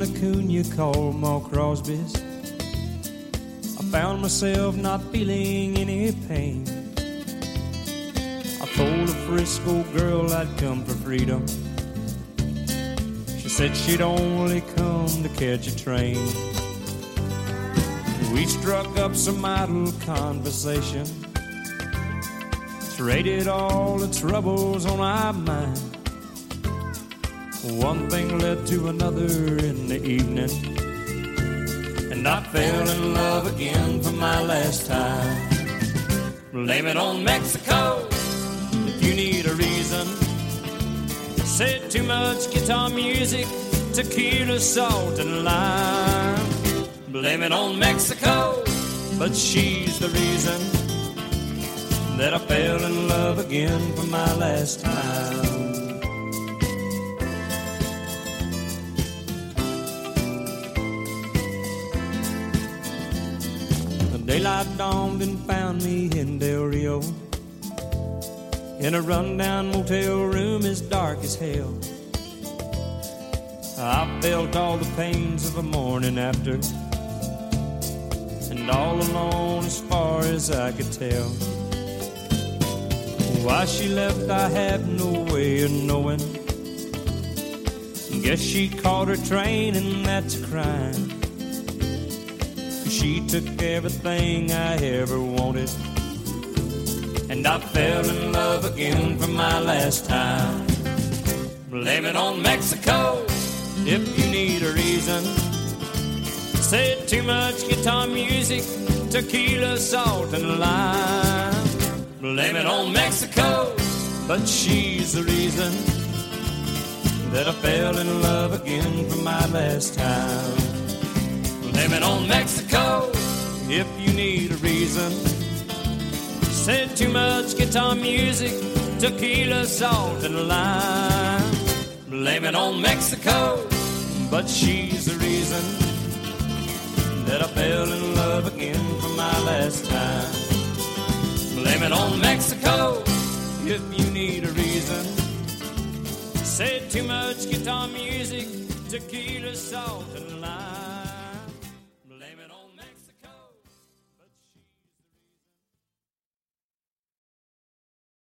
in a coon you call Ma Crosby's. I found myself not feeling any pain. I told a Frisco girl I'd come for freedom. She said she'd only come to catch a train. We struck up some idle conversation, traded all the troubles on our mind. One thing led to another in the evening, and I fell in love again for my last time. Blame it on Mexico if you need a reason. Said too much guitar music, tequila, salt, and lime. Blame it on Mexico, but she's the reason that I fell in love again for my last time. The daylight dawned and found me in Del Rio, in a rundown motel room as dark as hell. I felt all the pains of a morning after, and all alone as far as I could tell. Why she left I have no way of knowing. Guess she caught her train and that's a crime. She took everything I ever wanted, and I fell in love again for my last time. Blame it on Mexico if you need a reason. Said too much guitar music, tequila, salt, and lime. Blame it on Mexico, but she's the reason that I fell in love again for my last time. Blame it on Mexico if you need a reason. Said too much guitar music, tequila, salt, and lime. Blame it on Mexico, but she's the reason that I fell in love again for my last time. Blame it on Mexico if you need a reason. Said too much guitar music, tequila, salt, and lime.